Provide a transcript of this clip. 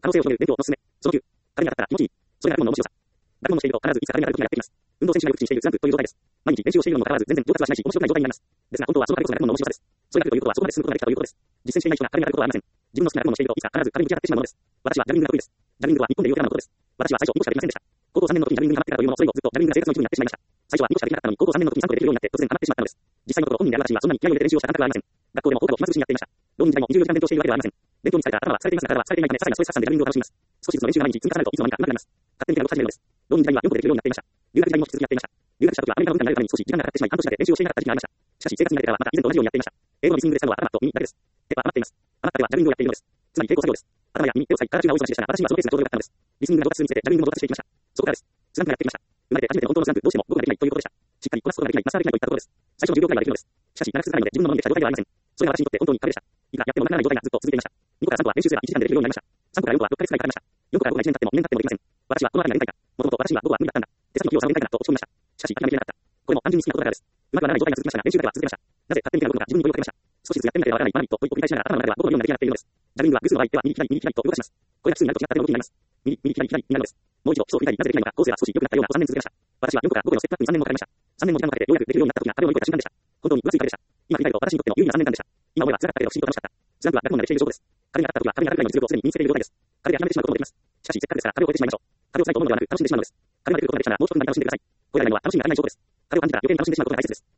可能性を広げる勉強の勧め。その9、壁に当たったら気持ちいい。それが学問の面白さ。学問をしていると必ずいつか壁に当たる時がやってきます。運動選手がよく口にしているスランプという状態です。毎日練習をしているのにもかかわらず全然上達はしないし面白くない状態になります。ですが本当はその壁こそが学問の面白さです。それが来るということはそこまで進むことができたということです。実践していない人が壁に当たることはありません。自分の好きな学問をしているといつか必ず壁にぶち当たってしまうものです。私はジャグリングが得意です。ジャグリングとは日本でいうヨガのことです。私は最初2個しかできませんでした。高校3年の時にジャグリングにハマってからというもの、それ以降ずっとジャグリングが生活の一部になってしまいました。最初は2個しかできなかったのに高校3年の時に3個できるようになって突然ハマってしまったのです。実際のところ本人である私にはそんなに気合を入れて練習をした感覚はありません。学校でも放課後暇つぶしにやっていました。浪人時代も24時間勉強しているわけではありません。勉強に疲れた頭は疲れていますが体は疲れていないため些細なストレス発散でジャグリングを楽しみます。少しずつの練習が毎日積み重なるといつの間にか上手くなります。勝手に手が動き始めるのです。浪人時代には4個でできるようになっていました。留学時代も引き続きやっていました。留学した時はアメリカの文化になるために少し時間がかかってしまい半年だけ練習をしていなかった時期がありました。しかし生活に慣れてからはまた以前と同じようにやっていました。英語のリスニングで使うのは頭と耳だけです。手は余っています。余った手はジャグリングをやっているのです。つまり抵抗作業です。頭や耳、手を使い形が多い話でしたが、私にはそのペースがちょうど良かったのです。リスニングが上達するにつれてジャグリングも上達していきました。そこからです。スランプがやってきました。生まれて初めての本当のスランプ、どうしても僕ができないということでした。しっかりこなすことができない、マスターできないといったところです。最初の10秒くらいはできるのです。しかし、長く続かないので自分のものでした状態ではありません。それが私にとって本当に壁でした。いくらやってもなくならない状態がずっと続いていました。2個から3個は練習すれば1時間でできるようになりました。3個から4個は6ヶ月くらいかかりました。4個から5が1年経っても2年経ってもできません。私はこの辺りがやりたいか。もともと私には僕は無理だったんだ。手先の器用さをやりたいかなと落ち込みました。しかし、諦めきれなかった。これも単純に好きなことだからです。うまくはならない状態が続きましたが、練習だけは続けました。なぜ勝手に手が動くのか自分に問いをかけました。少しずつやってみなければわからない学びと一歩繰り返しながら頭の中では僕のような出来上がっているのです。ジャグリングは偶数の場合では右左右左と動かします。これが奇数になると違った手の動きになります。右右左左になるのです。もう一度基礎を振り返りなぜできないのか、構成が少し良くなったようなと3年続けました。私は4個から5個のステップアップに3年もかかりました。3年も時間をかけてようやくできるようになった時が壁を乗り越えた瞬間でした。本当に分厚い壁でした。今振り返ると私にとっての有意義な3年間でした。今思えば辛かったけど不思議と楽しかった。スランプは学問までしている証拠です。壁に当たった時は壁に当たるくらいの実力をすでに身につけている状態です。壁で諦めてしまうこともできます。しかしせっかくですから壁を越えてしまいましょう。壁を辛いと思うのではなく楽しんでしまうのです。壁まで来ることができたらもう少し楽しんでください。これらのは楽しみが足りない証拠です。壁を感じたら余計に楽しんでしまうことが大切です。